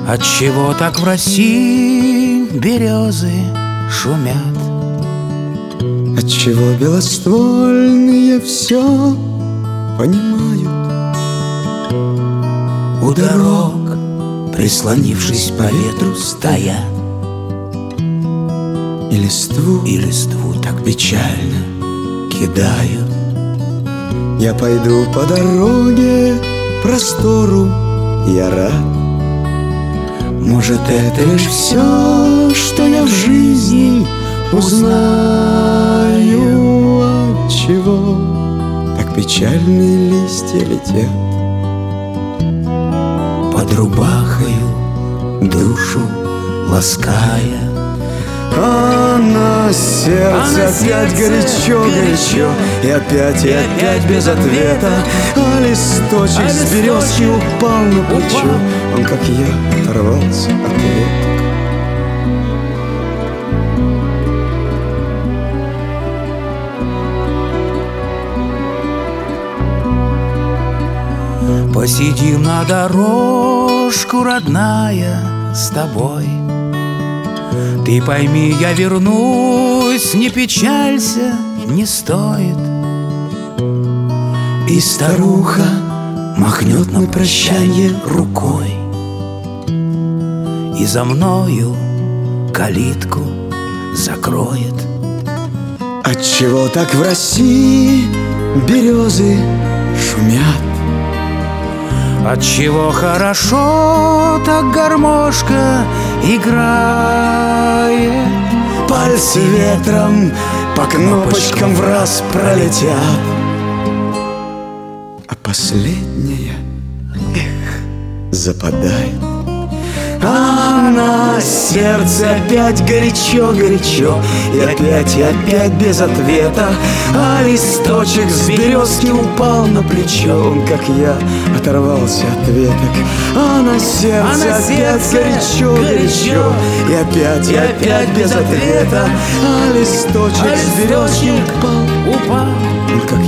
Отчего так в России березы шумят? Отчего белоствольные все понимают? У дорог, прислонившись по ветру, стоят, И листву так печально кидают. Я пойду по дороге простору, я рад. Может, это лишь все, что я в жизни узнаю. Отчего так печальные листья летят Под рубахою душу лаская. А на сердце опять горячо-горячо, и опять без ответа. А листочек с березки упал на плечо. Он, как я, оторвался от веток. Посидим на дорожку, родная, с тобой. Ты пойми, я вернусь, не печалься, не стоит. И старуха махнет на прощанье рукой, и за мною калитку закроет. Отчего так в России березы шумят? Отчего хорошо так гармошка играет? Пальцы ветром по кнопочкам в раз пролетят, а последняя, западает. А на сердце опять горячо-горячо, и опять без ответа. А листочек с березки упал на плечо. Он, как я, оторвался от веток. А на сердце опять горячо-горячо, и опять без ответа. А листочек с березки упал. Он, как